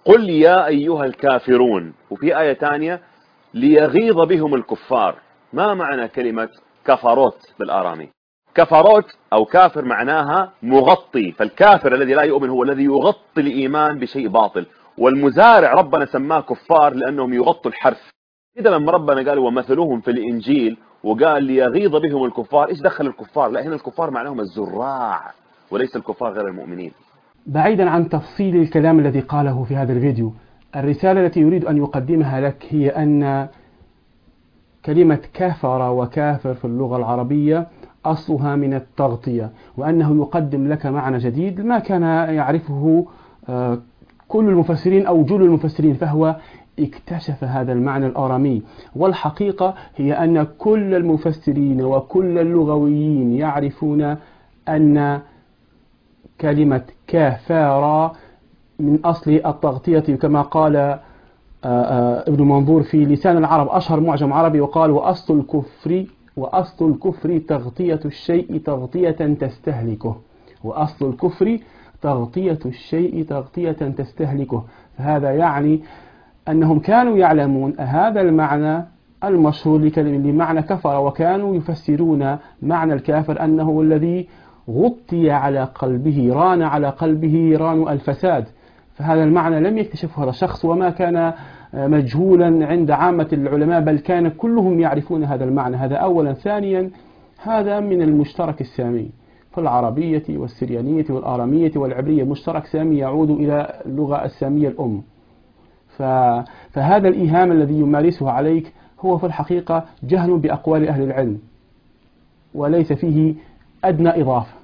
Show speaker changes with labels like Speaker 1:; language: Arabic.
Speaker 1: قل يا أيها الكافرون. وفي آية ثانية ليغيظ بهم الكفار. ما معنى كلمة كفروت بالآرامي؟ كفروت أو كافر معناها مغطي، فالكافر الذي لا يؤمن هو الذي يغطي الإيمان بشيء باطل، والمزارع ربنا سماه كفار لأنهم يغطوا الحرث. إذا لما ربنا قال ومثلهم في الإنجيل وقال ليغيظ بهم الكفار، إيش دخل الكفار؟ لا، هنا الكفار معناهم الزراع وليس الكفار غير المؤمنين.
Speaker 2: بعيدا عن تفصيل الكلام الذي قاله في هذا الفيديو، الرسالة التي يريد أن يقدمها لك هي أن كلمة كفر وكافر في اللغة العربية أصلها من التغطية، وأنه يقدم لك معنى جديد ما كان يعرفه كل المفسرين أو جل المفسرين، فهو اكتشف هذا المعنى الآرامي. والحقيقة هي أن كل المفسرين وكل اللغويين يعرفون أن كلمة كافر من أصل التغطية، كما قال ابن منظور في لسان العرب أشهر معجم عربي، وقال وأصل الكفر تغطية الشيء تغطية تستهلكه. وأصل الكفر تغطية الشيء تغطية تستهلكه. فهذا يعني أنهم كانوا يعلمون هذا المعنى المشهور لمعنى كفر، وكانوا يفسرون معنى الكافر أنه الذي غطي على قلبه، ران على قلبه ران الفساد. فهذا المعنى لم يكتشفه هذا الشخص، وما كان مجهولا عند عامة العلماء، بل كان كلهم يعرفون هذا المعنى. هذا أولا. ثانيا، هذا من المشترك السامي في العربية والسريانية والآرامية والعبرية، مشترك سامي يعود إلى اللغة السامية الأم. فهذا الإيهام الذي يمارسه عليك هو في الحقيقة جهل بأقوال أهل العلم، وليس فيه أدنى إضافة.